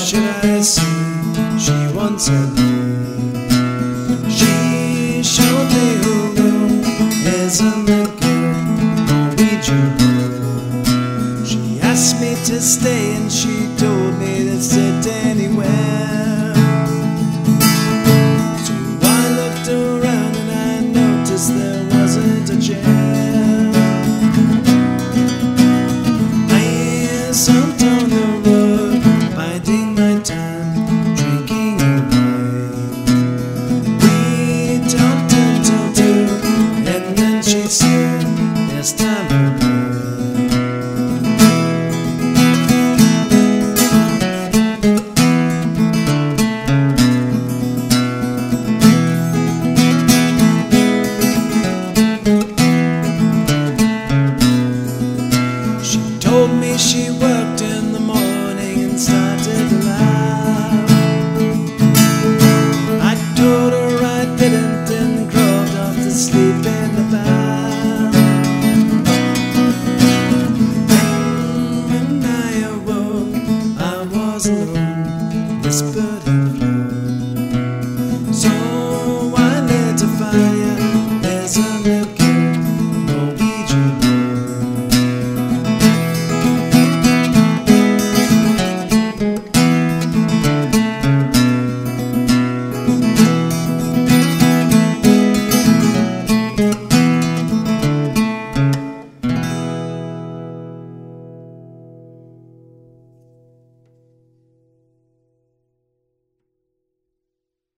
should I see? She once said she showed me her room. Isn't it good? Norwegian blue. She asked me to stay and she told me to sit anywhere. So I looked around and I noticed there wasn't a chair. I slumped on the rug, biding my time, drinking a wine. We talked until 2, and then she said, "It's time for bed." She told me she worked